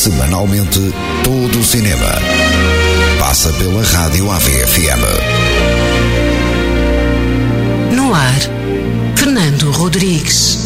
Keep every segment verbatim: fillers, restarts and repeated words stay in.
Semanalmente, todo o cinema passa pela Rádio A V F M. No ar, Fernando Rodrigues.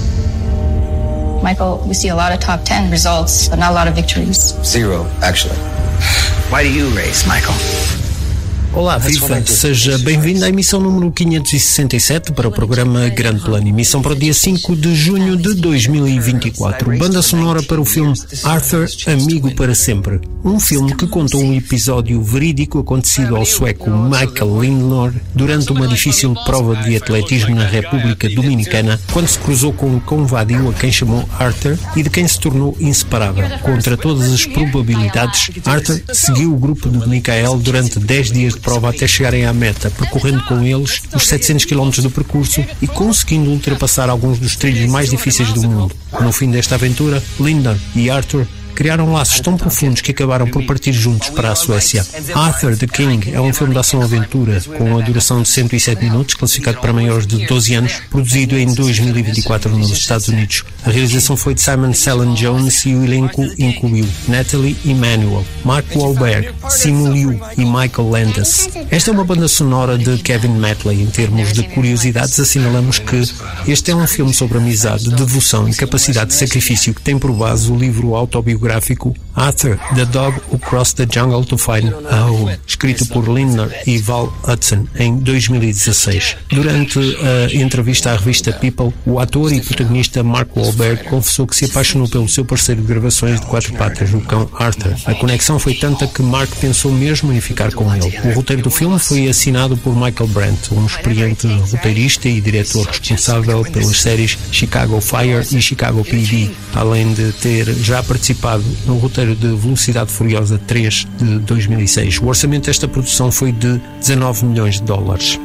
Michael, we see a lot of top ten results, but not a lot of victories. Zero, actually. Why do you race, Michael? Olá, viva! Seja bem-vindo à emissão número quinhentos e sessenta e sete para o programa Grande Plano, emissão para o dia cinco de junho de dois mil e vinte e quatro. Banda sonora para o filme Arthur, Amigo para Sempre. Um filme que contou um episódio verídico acontecido ao sueco Michael Lindner durante uma difícil prova de atletismo na República Dominicana, quando se cruzou com um cão vadio a quem chamou Arthur e de quem se tornou inseparável. Contra todas as probabilidades, Arthur seguiu o grupo de Michael durante dez dias de prova até chegarem à meta, percorrendo com eles os setecentos quilómetros do percurso e conseguindo ultrapassar alguns dos trilhos mais difíceis do mundo. No fim desta aventura, Lindner e Arthur criaram laços tão profundos que acabaram por partir juntos para a Suécia. Arthur the King é um filme de ação-aventura com a duração de cento e sete minutos, classificado para maiores de doze anos, produzido em dois mil e vinte e quatro nos Estados Unidos. A realização foi de Simon Cellan Jones e o elenco incluiu Natalie Emmanuel, Mark Wahlberg, Simu Liu e Michael Landis. Esta é uma banda sonora de Kevin Medley. Em termos de curiosidades, assinalamos que este é um filme sobre amizade, devoção e capacidade de sacrifício que tem por base o livro autobiográfico Arthur, The Dog Who Crossed the Jungle to Find a Home, escrito por Lindner e Val Hudson em dois mil e dezasseis. Durante a entrevista à revista People, o ator e protagonista Mark Wahlberg confessou que se apaixonou pelo seu parceiro de gravações de quatro patas, o cão Arthur. A conexão foi tanta que Mark pensou mesmo em ficar com ele. O roteiro do filme foi assinado por Michael Brandt, um experiente roteirista e diretor responsável pelas séries Chicago Fire e Chicago P D, além de ter já participado no roteiro de Velocidade Furiosa três de dois mil e seis. O orçamento desta produção foi de dezanove milhões de dólares.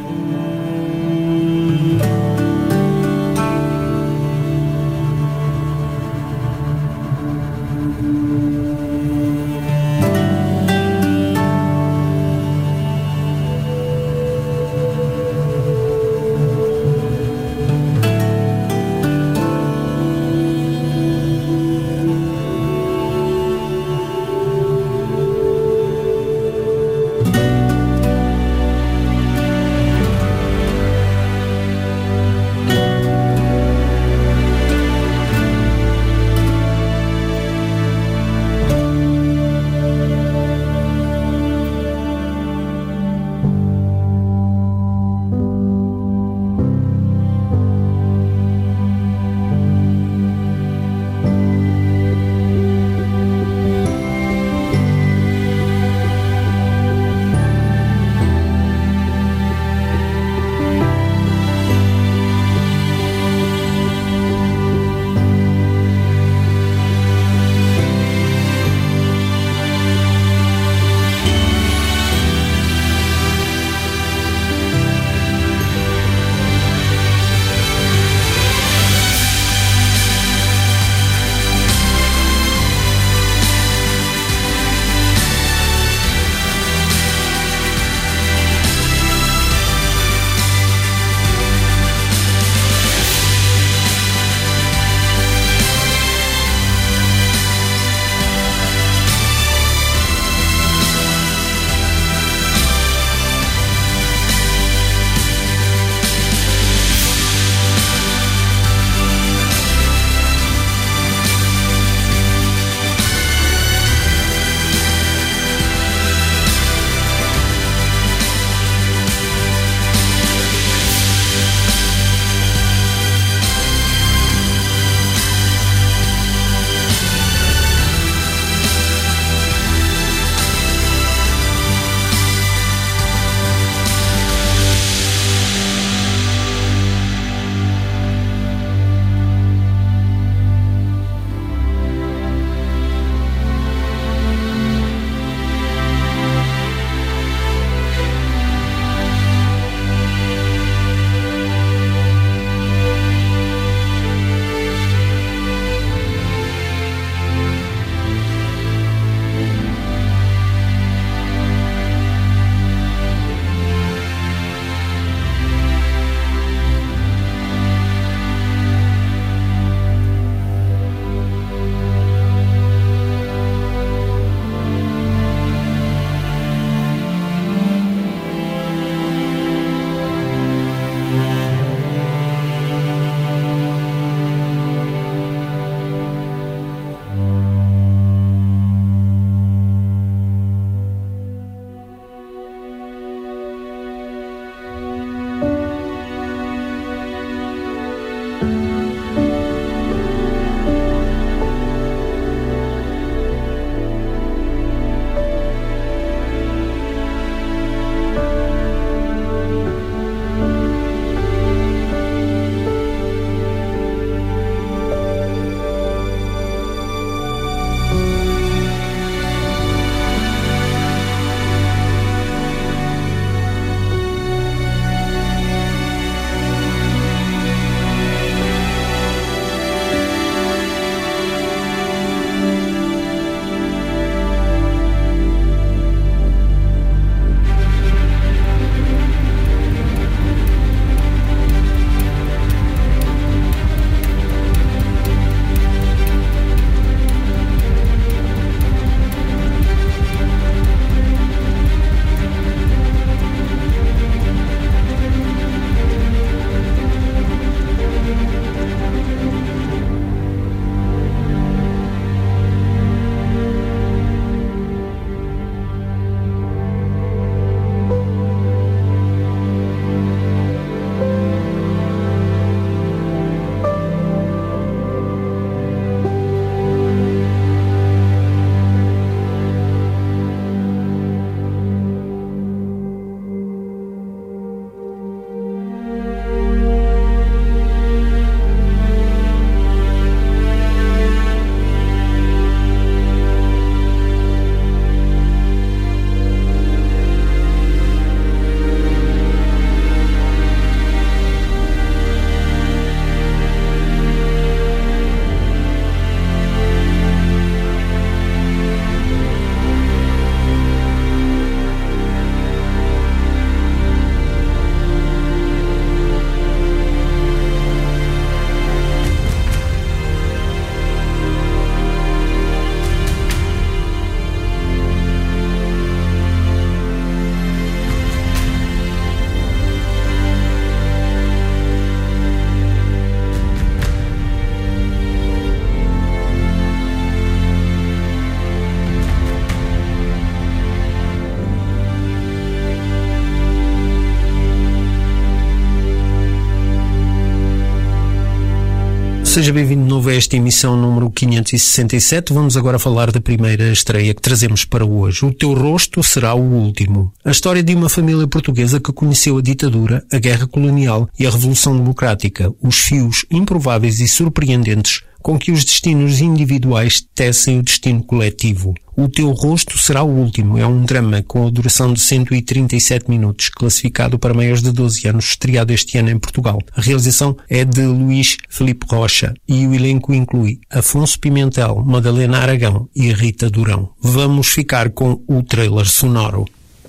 Seja bem-vindo de novo a esta emissão número quinhentos e sessenta e sete. Vamos agora falar da primeira estreia que trazemos para hoje. O Teu Rosto Será o Último. A história de uma família portuguesa que conheceu a ditadura, a guerra colonial e a Revolução Democrática. Os fios improváveis e surpreendentes com que os destinos individuais tecem o destino coletivo. O Teu Rosto Será o Último é um drama com a duração de cento e trinta e sete minutos, classificado para maiores de doze anos, estreado este ano em Portugal. A realização é de Luís Filipe Rocha e o elenco inclui Afonso Pimentel, Madalena Aragão e Rita Durão. Vamos ficar com o trailer sonoro.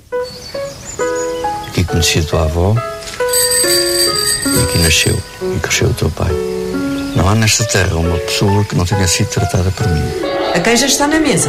Aqui conheci a tua avó e aqui nasceu e cresceu o teu pai. Não há nesta terra uma pessoa que não tenha sido tratada por mim. A queijo está na mesa.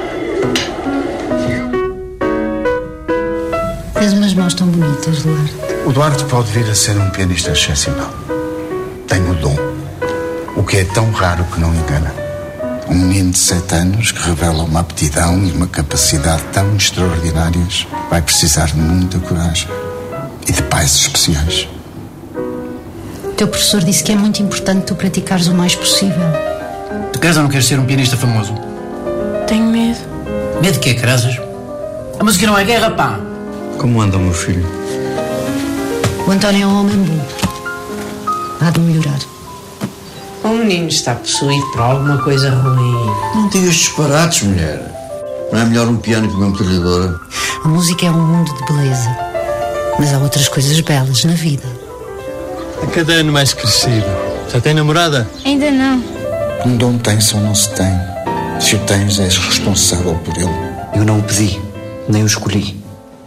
Tens umas mãos tão bonitas, Duarte. O Duarte pode vir a ser um pianista excepcional. Tem o dom. O que é tão raro que não engana. Um menino de sete anos que revela uma aptidão e uma capacidade tão extraordinárias vai precisar de muita coragem e de pais especiais. O teu professor disse que é muito importante tu praticares o mais possível. Tu queres ou não queres ser um pianista famoso? Tenho medo. Medo de quê, carazas? A música não é guerra, pá! Como anda o meu filho? O António é um homem bom. Há de melhorar. O menino está possuído por alguma coisa ruim. Não digas disparates, mulher. Não é melhor um piano que uma metralhadora? A música é um mundo de beleza. Mas há outras coisas belas na vida. A cada ano mais crescido. Já tem namorada? Ainda não. Um dom tem-se ou não se tem. Se o tens, és responsável por ele. Eu não o pedi, nem o escolhi.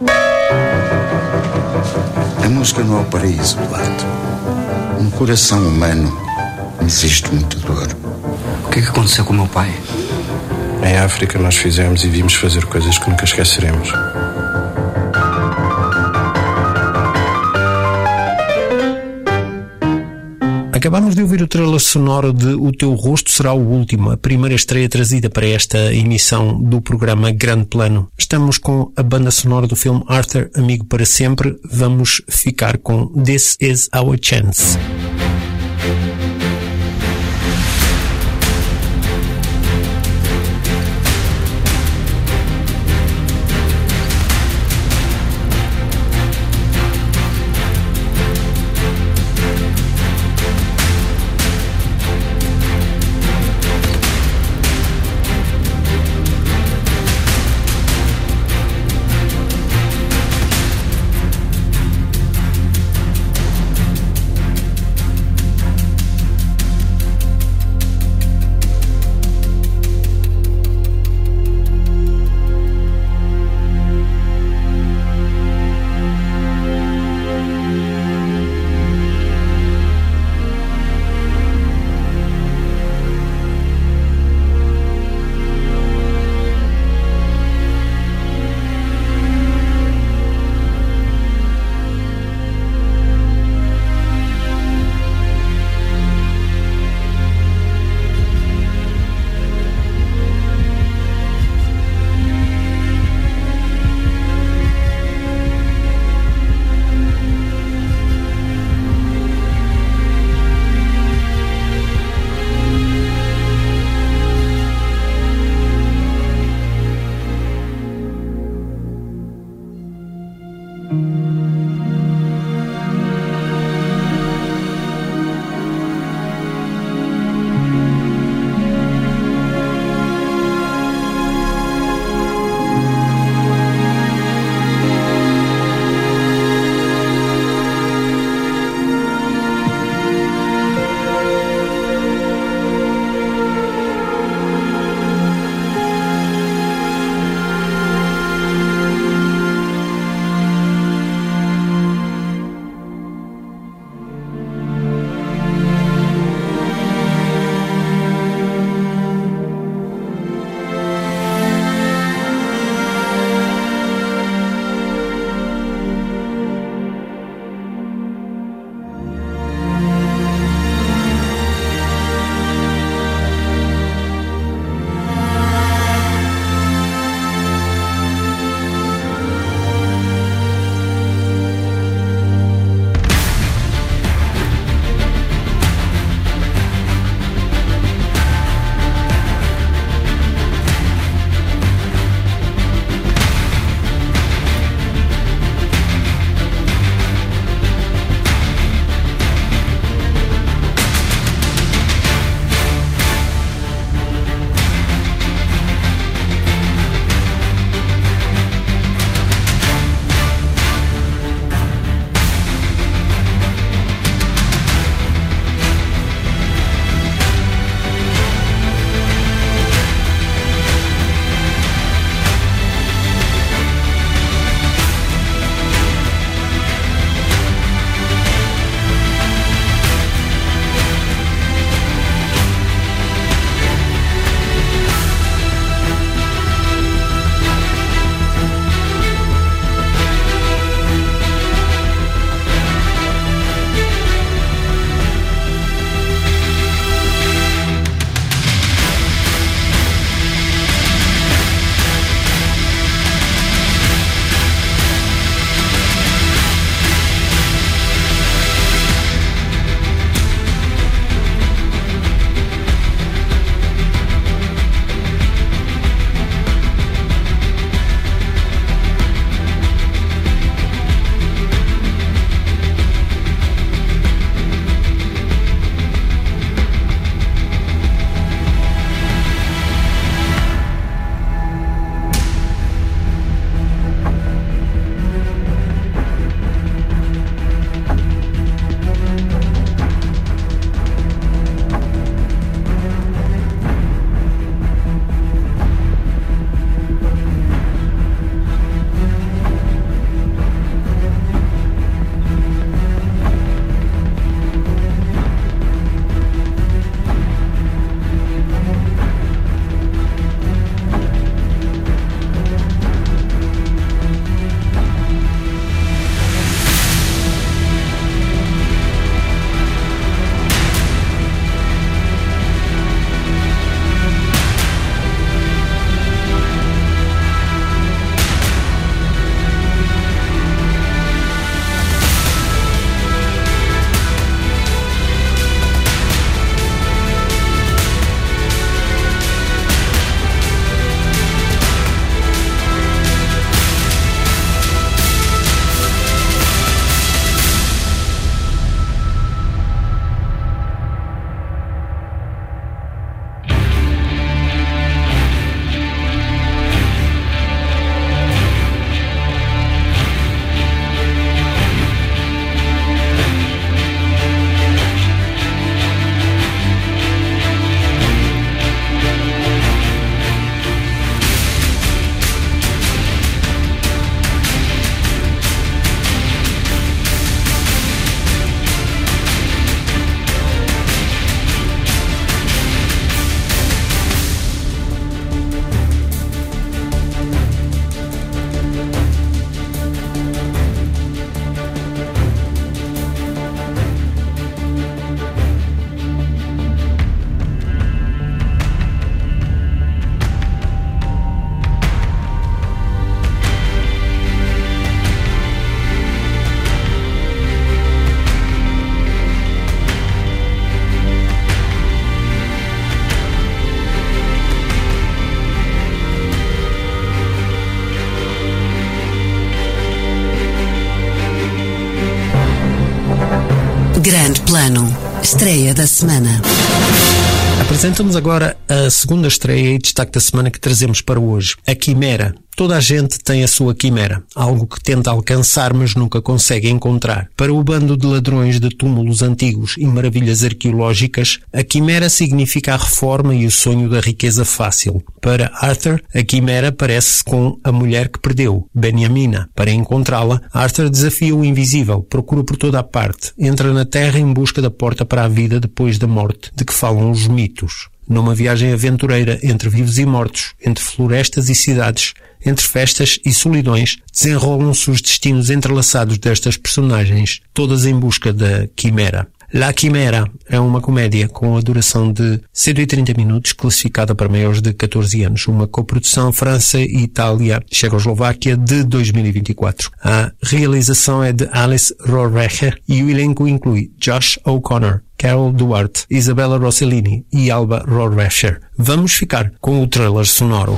A música não é o paraíso, Duarte. Um coração humano existe muita dor. O que é que aconteceu com o meu pai? Em África nós fizemos e vimos fazer coisas que nunca esqueceremos. Acabamos de ouvir o trailer sonoro de O Teu Rosto Será o Último, a primeira estreia trazida para esta emissão do programa Grande Plano. Estamos com a banda sonora do filme Arthur, Amigo para Sempre. Vamos ficar com This Is Our Chance. Grande Plano, estreia da semana. Apresentamos agora a segunda estreia e destaque da semana que trazemos para hoje, a Quimera. Toda a gente tem a sua quimera, algo que tenta alcançar mas nunca consegue encontrar. Para o bando de ladrões de túmulos antigos e maravilhas arqueológicas, a quimera significa a reforma e o sonho da riqueza fácil. Para Arthur, a quimera parece-se com a mulher que perdeu, Benjamina. Para encontrá-la, Arthur desafia o invisível, procura por toda a parte, entra na terra em busca da porta para a vida depois da morte, de que falam os mitos. Numa viagem aventureira entre vivos e mortos, entre florestas e cidades, entre festas e solidões, desenrolam-se os destinos entrelaçados destas personagens, todas em busca da Quimera. La Quimera é uma comédia com a duração de cento e trinta minutos, classificada para maiores de catorze anos, uma coprodução França e Itália, Checoslováquia de dois mil e vinte e quatro. A realização é de Alice Rohrwacher e o elenco inclui Josh O'Connor, Carol Duarte, Isabella Rossellini e Alba Rohrwacher. Vamos ficar com o trailer sonoro.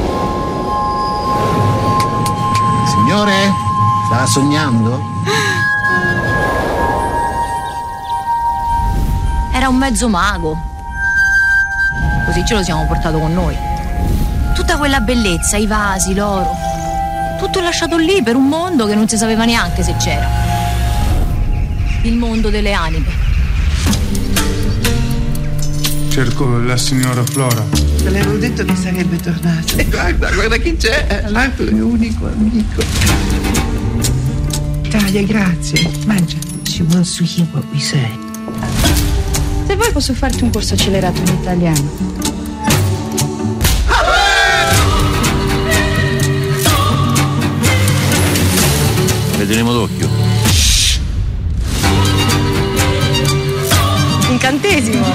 Signore, sta sognando? Era un mezzo mago. Così ce lo siamo portato con noi. Tutta quella bellezza, i vasi, l'oro. Tutto lasciato lì per un mondo che non si sapeva neanche se c'era. Il mondo delle anime. Cerco la signora Flora. Te l'avevo detto che sarebbe tornata. E guarda, guarda chi c'è. L'altro è unico amico. Talia, grazie. Mangia. She wants to hear what we say. Se vuoi posso farti un corso accelerato in italiano. Vedremo d'occhio. Incantesimo.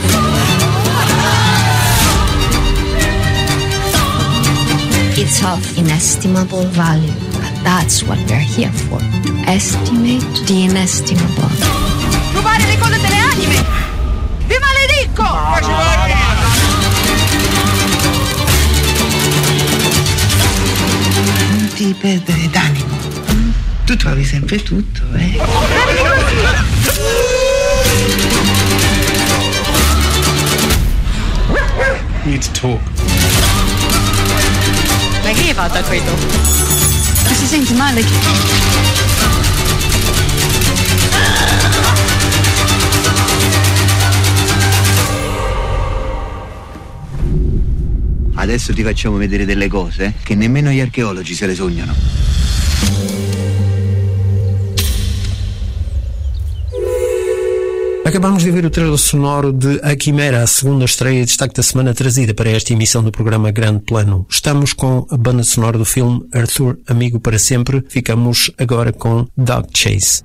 It's of inestimable value. And that's what we're here for. To estimate the inestimable. Rubare le cose delle anime! Vi maledico! Non ti perdere d'animo. Tu trovi sempre tutto, eh? We need to talk. Ma che hai fatto a questo? Ma si sente male? Adesso ti facciamo vedere delle cose che nemmeno gli archeologi se le sognano. Acabamos de ver o trailer sonoro de A Quimera, a segunda estreia e destaque da semana trazida para esta emissão do programa Grande Plano. Estamos com a banda sonora do filme Arthur, Amigo para Sempre. Ficamos agora com Dog Chase.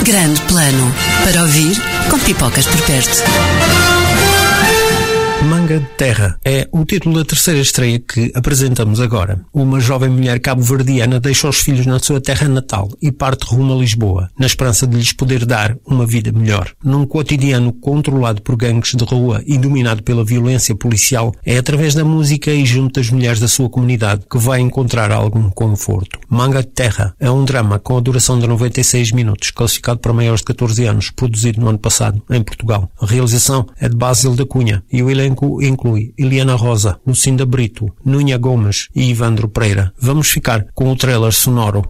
Grande Plano. Para ouvir, com pipocas por perto. Manga de Terra é o título da terceira estreia que apresentamos agora. Uma jovem mulher cabo-verdiana deixa os filhos na sua terra natal e parte rumo a Lisboa, na esperança de lhes poder dar uma vida melhor. Num cotidiano controlado por gangues de rua e dominado pela violência policial, é através da música e junto das mulheres da sua comunidade que vai encontrar algum conforto. Manga de Terra é um drama com a duração de noventa e seis minutos, classificado para maiores de catorze anos, produzido no ano passado, em Portugal. A realização é de Basil da Cunha e o elenco inclui Eliana Rosa, Lucinda Brito, Núña Gomes e Ivandro Pereira. Vamos ficar com o trailer sonoro.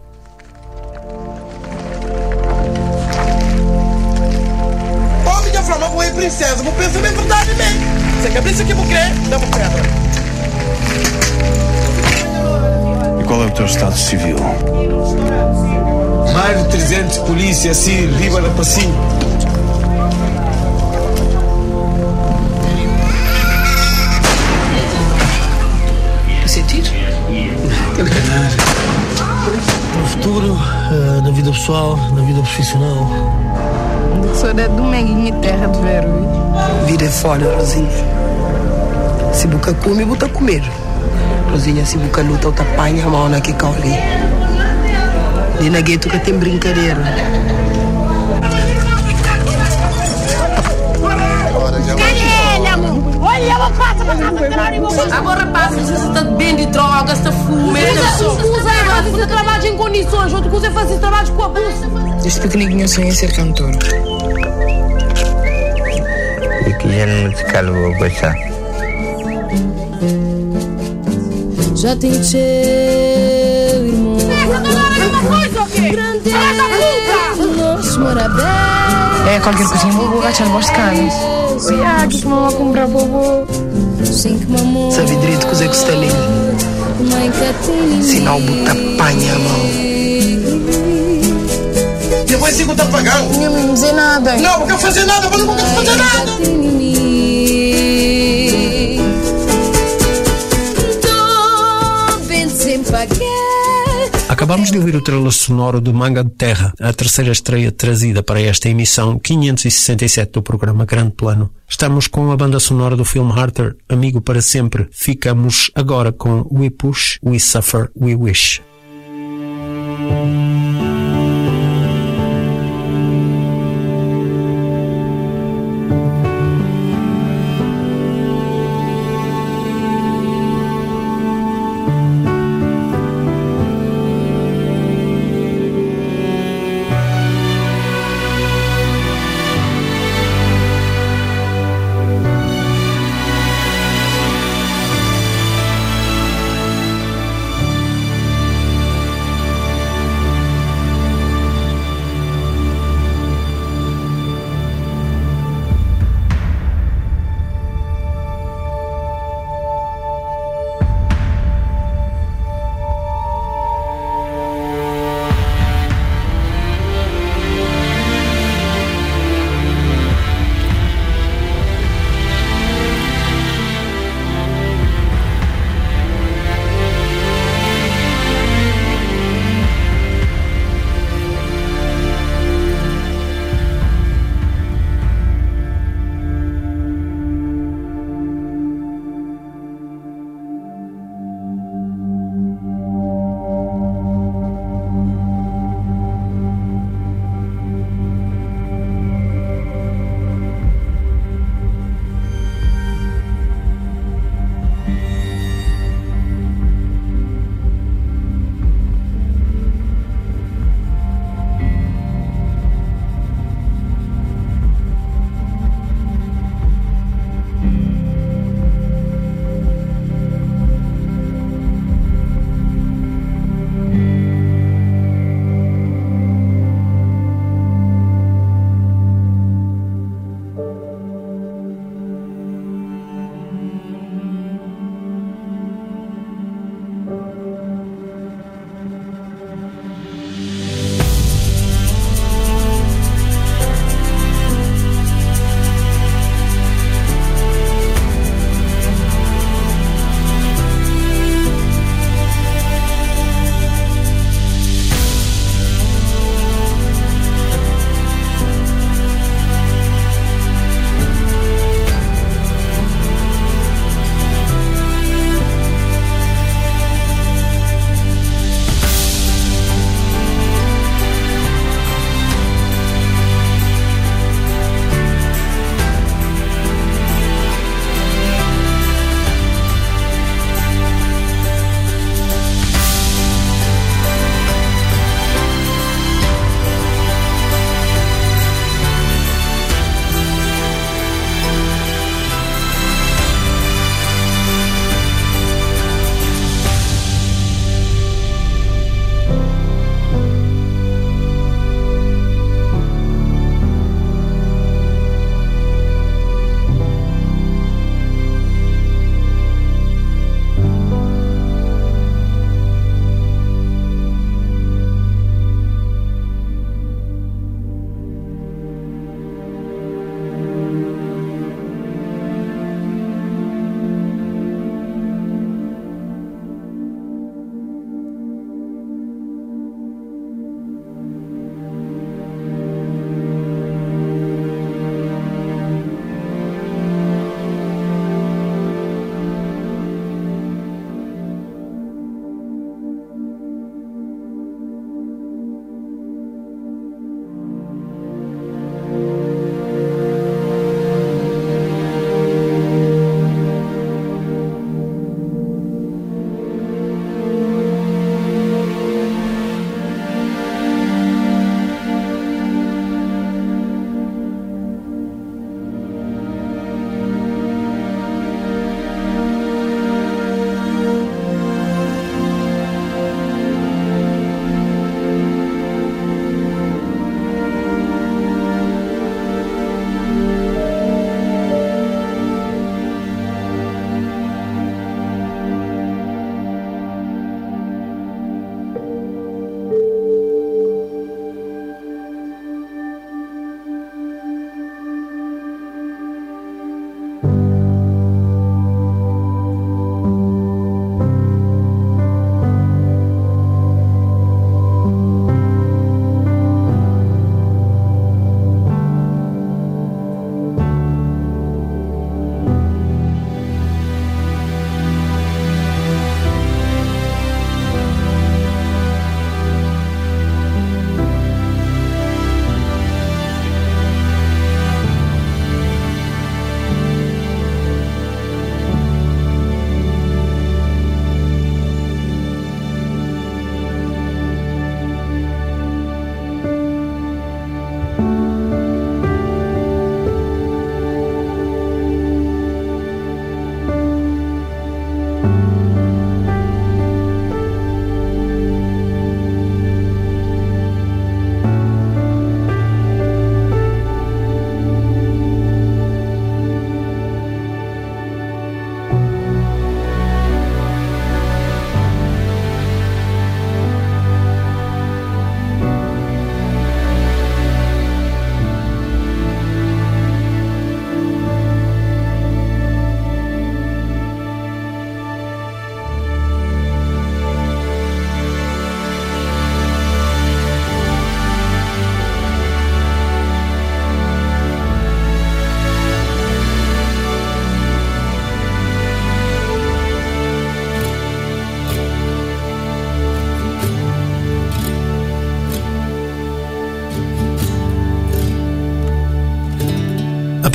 Oh, minha flama, vou ir princesa, vou pensar bem verdade mesmo. Você quer isso aqui, vou crer? Dá-me pedra. E qual é o teu estado civil? Mais de trezentos polícia, assim, riba da passinho. Sentir? No futuro, uh, na vida pessoal, na vida profissional. Sou da Dominguinha Terra de Vero. Vida é fora, Rosinha. Se buca come, buta comer. Rosinha, se buca luta, outra apanha a mão naquele cauli. E na gueto que tem brincadeira. Agora passa, você está bem de drogas, está fumando. Usa, usa, você trabalha em condições, outro coisa é fazer trabalho com a bolsa. Desde pequenininho eu sonhei ser cantor. E que género musical vou gostar? Já tem teu irmão. Essa dona era uma coisa, ok? Grande é, qualquer coisinha vou vou agachar no vosso canos. Ah, que mamãe comprar vovô. Sabe direito que você está ali. Sinal buta panha a mão. Depois sigo tá pagando. Não me dizer nada. Não, não quero fazer nada, eu não quero fazer nada. Acabamos de ouvir o trailer sonoro de Manga de Terra, a terceira estreia trazida para esta emissão quinhentos e sessenta e sete do programa Grande Plano. Estamos com a banda sonora do filme Harter, Amigo para Sempre. Ficamos agora com We Push, We Suffer, We Wish.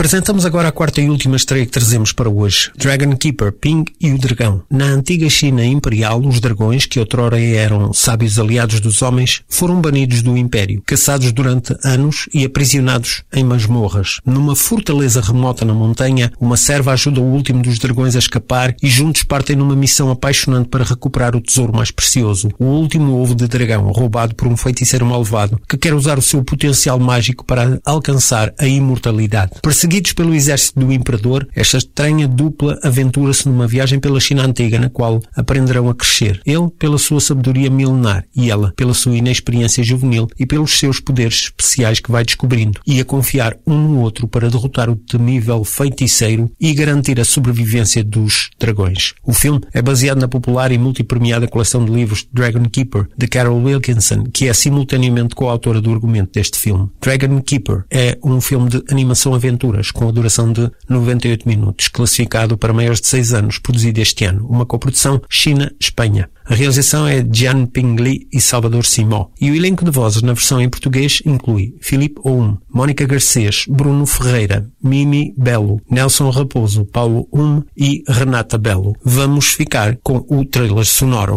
Apresentamos agora a quarta e última estreia que trazemos para hoje. Dragon Keeper, Ping e o Dragão. Na antiga China imperial, os dragões, que outrora eram sábios aliados dos homens, foram banidos do Império, caçados durante anos e aprisionados em masmorras. Numa fortaleza remota na montanha, uma serva ajuda o último dos dragões a escapar e juntos partem numa missão apaixonante para recuperar o tesouro mais precioso, o último ovo de dragão, roubado por um feiticeiro malvado, que quer usar o seu potencial mágico para alcançar a imortalidade. Perseguidos pelo exército do Imperador, esta estranha dupla aventura-se numa viagem pela China antiga, na qual aprenderão a crescer. Ele pela sua sabedoria milenar e ela pela sua inexperiência juvenil e pelos seus poderes especiais que vai descobrindo, e a confiar um no outro para derrotar o temível feiticeiro e garantir a sobrevivência dos dragões. O filme é baseado na popular e multipremiada coleção de livros Dragon Keeper, de Carol Wilkinson, que é simultaneamente coautora do argumento deste filme. Dragon Keeper é um filme de animação-aventuras com a duração de noventa e oito minutos, classificado para maiores de seis anos, produzido este ano, uma coprodução China-Espanha. A realização é de Jian Ping Li e Salvador Simó, e o elenco de vozes na versão em português inclui Filipe Oum, Mónica Garcês, Bruno Ferreira, Mimi Belo, Nelson Raposo, Paulo Um e Renata Belo. Vamos ficar com o trailer sonoro.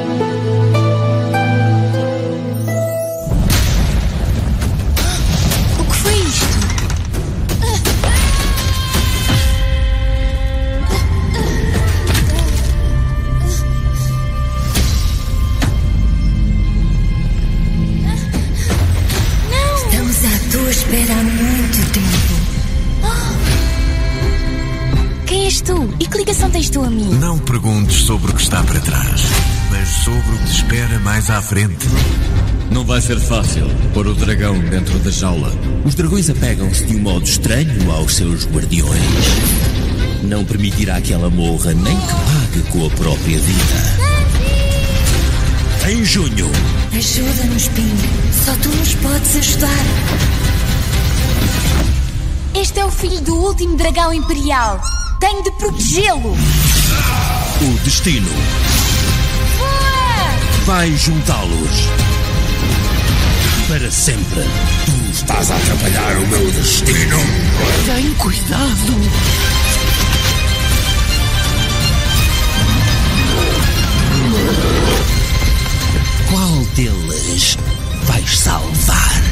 Espera há muito tempo. Oh. Quem és tu? E que ligação tens tu a mim? Não perguntes sobre o que está para trás, mas sobre o que te espera mais à frente. Não vai ser fácil pôr o dragão dentro da jaula. Os dragões apegam-se de um modo estranho aos seus guardiões. Não permitirá que ela morra nem que pague com a própria vida. Em junho. Ajuda-nos, Ping. Só tu nos podes ajudar. Este é o filho do último dragão imperial. Tenho de protegê-lo. O destino Boa! vai juntá-los para sempre. Tu estás a atrapalhar o meu destino. Tem cuidado. Qual deles vais salvar?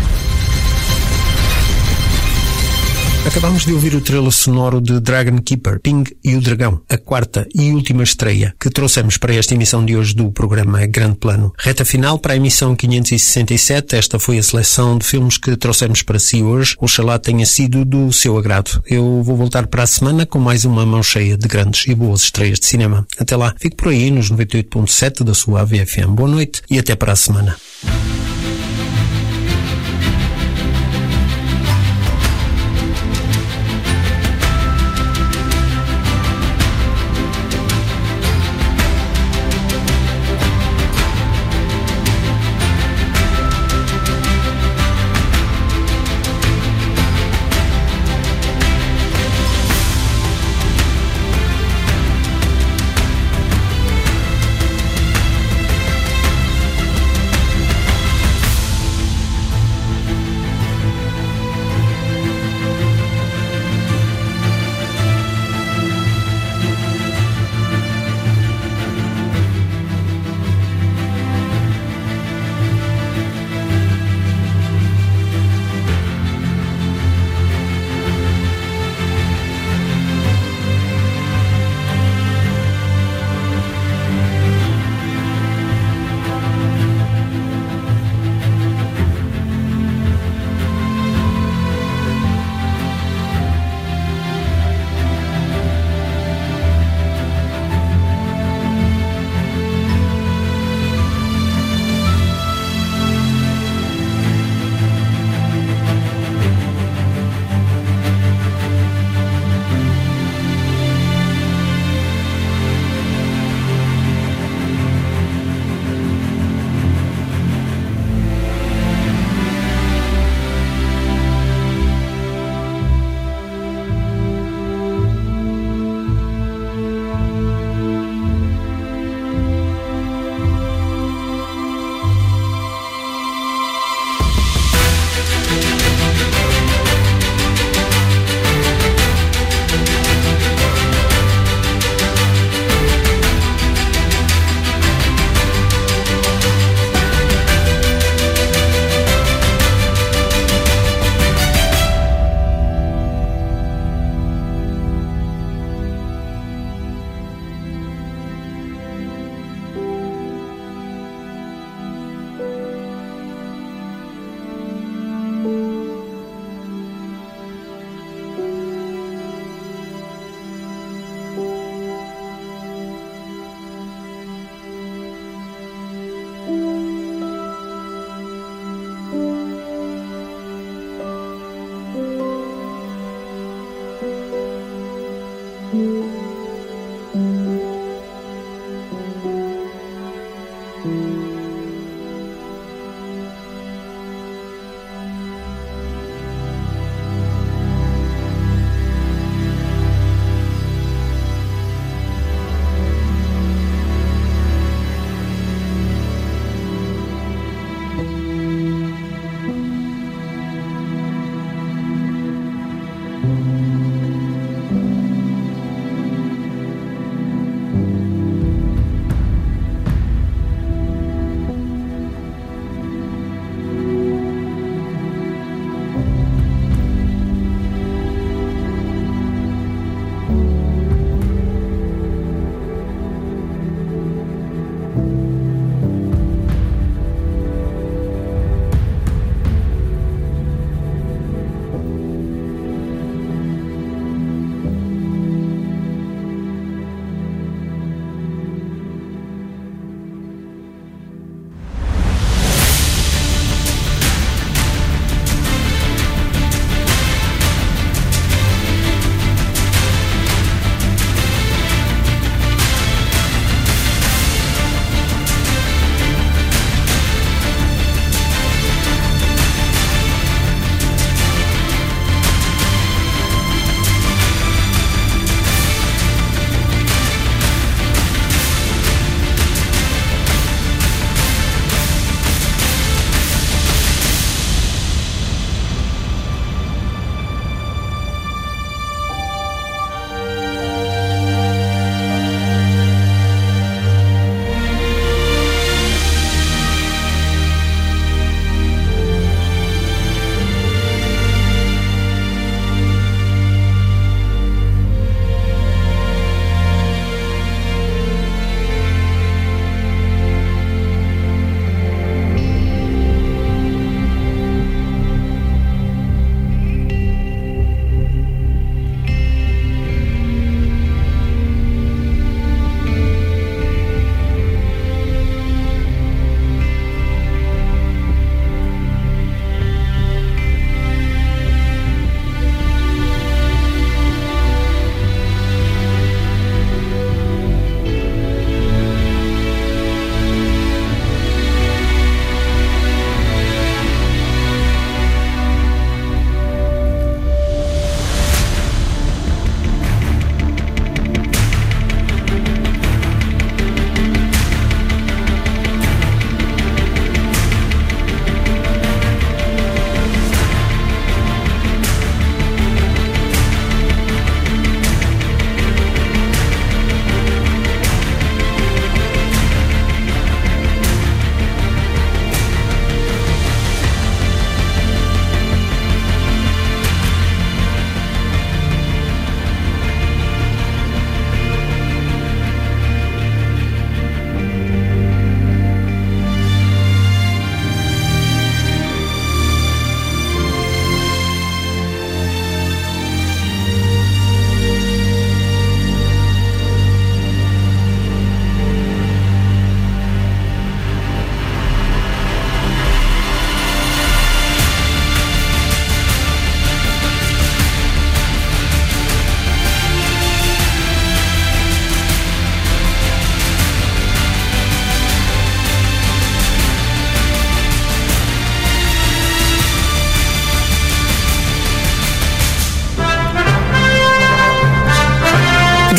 Acabamos de ouvir o trailer sonoro de Dragon Keeper, Ping e o Dragão, a quarta e última estreia que trouxemos para esta emissão de hoje do programa Grande Plano. Reta final para a emissão quinhentos e sessenta e sete, esta foi a seleção de filmes que trouxemos para si hoje. Oxalá tenha sido do seu agrado. Eu vou voltar para a semana com mais uma mão cheia de grandes e boas estreias de cinema. Até lá, fique por aí nos noventa e oito ponto sete da sua A V F M. Boa noite e até para a semana.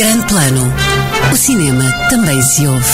Grande Plano. O cinema também se ouve.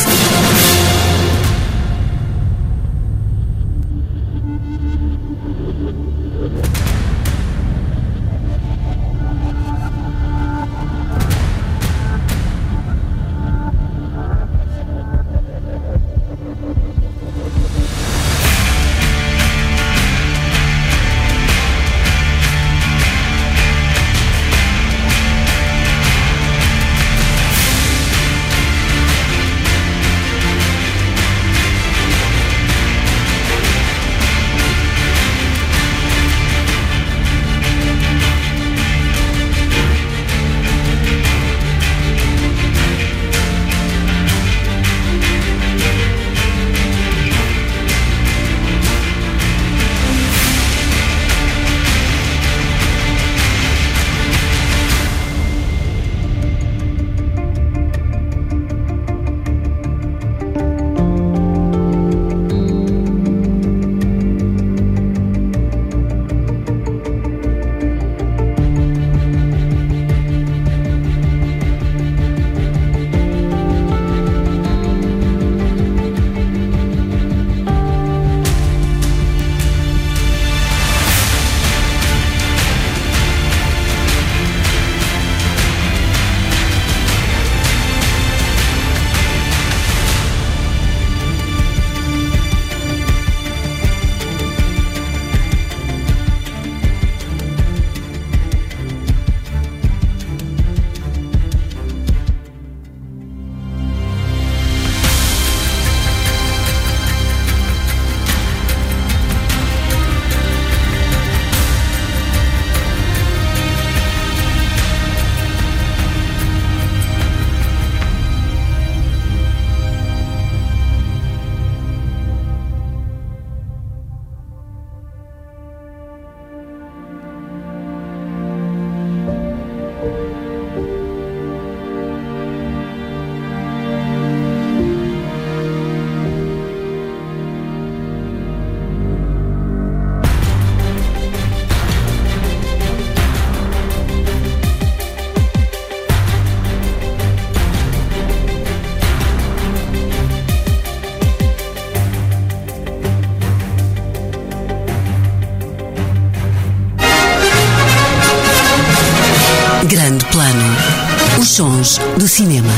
Grande Plano. Os sons do cinema.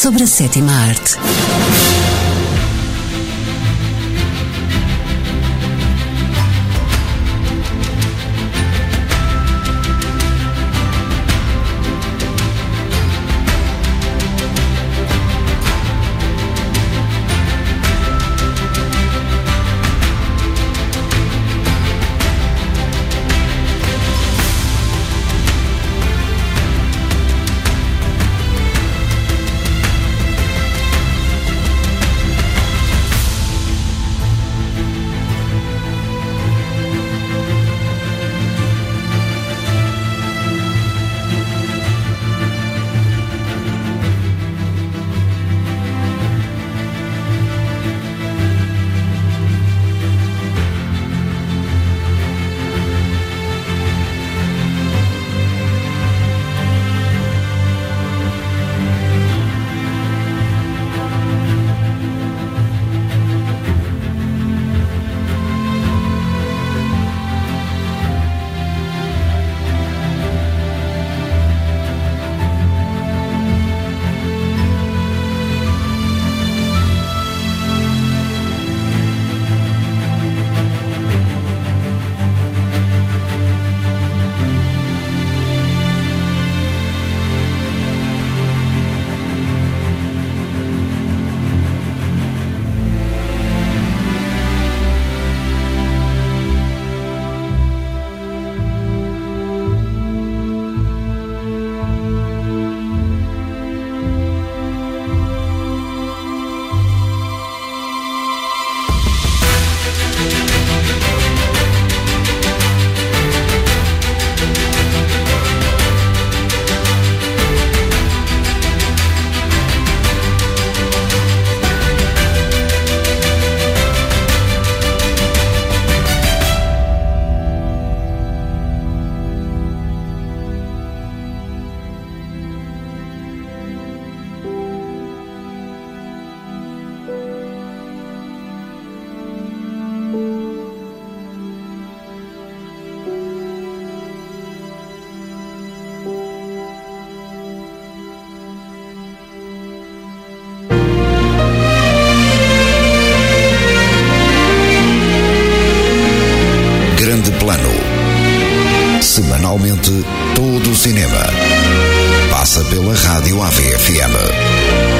sobre a sétima arte. Semanalmente, todo o cinema passa pela Rádio A V F M.